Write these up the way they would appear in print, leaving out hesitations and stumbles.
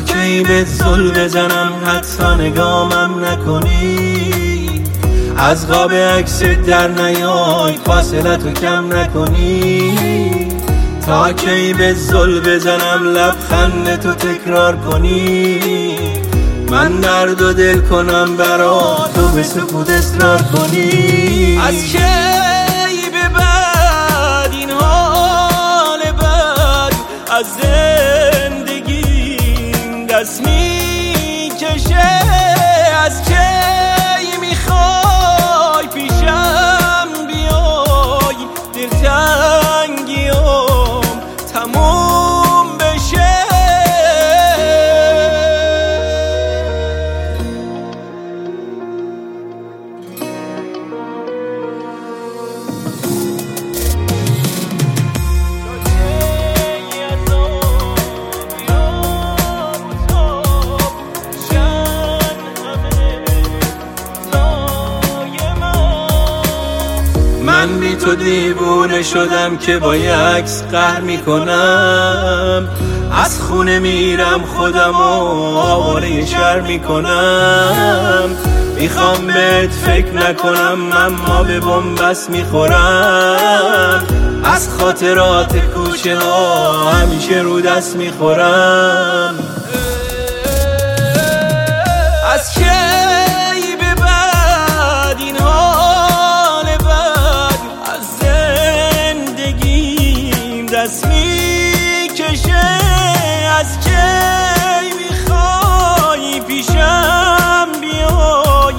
کی به زل بزنم حتی نگامم نکنی، از قاب عکس در نیای فاصلتو کم نکنی، تا کی به زل بزنم لبخندتو تکرار کنی، من درد و دل کنم برا تو به سکوت اصرار کنی. از کی به بعد این حال بد از زندگیم دست میکشه، از کی میخوای پیشم بیای دلتنگیام تموم بشه. من بی تو دیوونه شدم که با یه عکس قهر میکنم، از خونه میرم خودم و آواره شهر میکنم، میخوام بهت فکر نکنم اما به بنبست میخورم، از خاطرات کوچه ها همیشه رو دست میخورم. از کی به بعد این حال بد از زندگیم دست میکشه، از کی میخوای پیشم بیای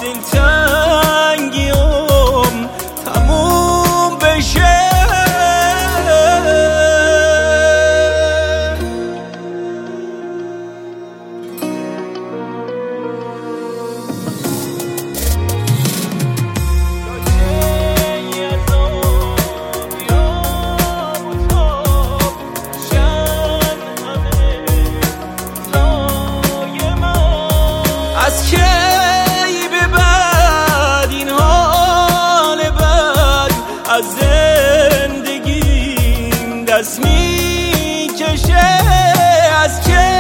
دلتنگیام تموم بشه. از کی به بعد این حال بد از زندگیم دست میکشه، از کی